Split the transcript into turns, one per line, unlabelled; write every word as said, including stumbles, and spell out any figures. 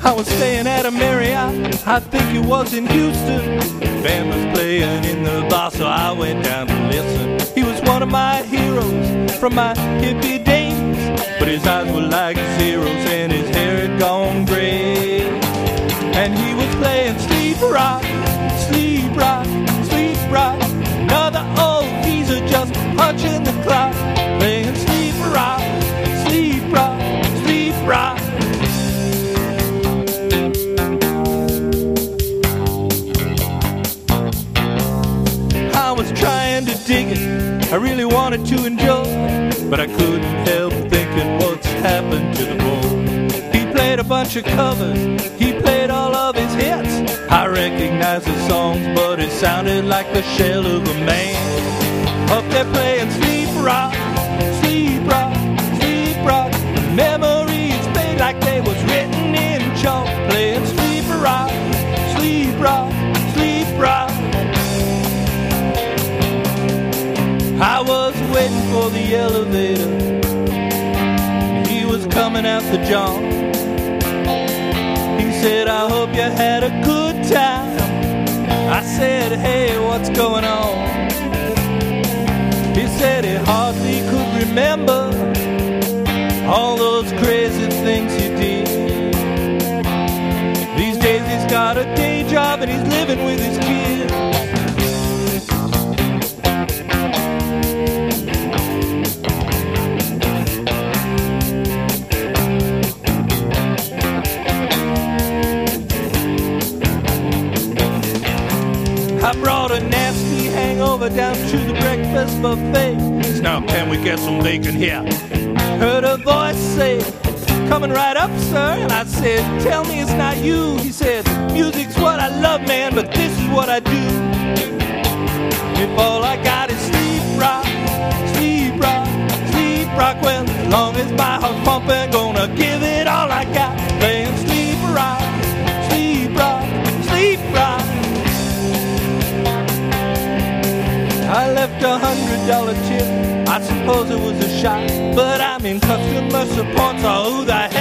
I was staying at a Marriott, I think it was in Houston. Band was playing in the bar, so I went down to listen. He was one of my heroes from my hippie days, but his eyes were like zeros and his hair had gone gray. And he was playing sleep rock, sleep rock, sleep rock. Another old geezer just punching the clock, playing sleep rock, sleep rock, sleep rock. I was trying to dig it, I really wanted to enjoy, but I couldn't help thinking what's happened to the boy. He played a bunch of covers, he played all of his hits. I recognized the songs, but it sounded like the shell of a man. Up there playing sleep rock, sleep rock, sleep rock. Memories played like they was written in chalk, playing sleep rock, sleep rock, sleep rock. I was waiting for the elevator, he was coming out the John. He said, I hope you had a good time. I said, hey, what's going on? He said he hardly could remember all those crazy things he did. These days he's got a day job and he's living with his kids. I brought a nasty hangover down to the breakfast buffet. Now can we get some bacon here? Heard a voice say, coming right up, sir. And I said, tell me it's not you. He said, music's what I love, man, but this is what I do. If all I got is sleep rock, sleep rock, sleep rock, well, as long as my heart's pumping, gonna give it all I got. Playing sleep rock, sleep rock, sleep rock. I left a hundred dollar tip, I suppose it was a shot, but I'm in customer support, so who the hell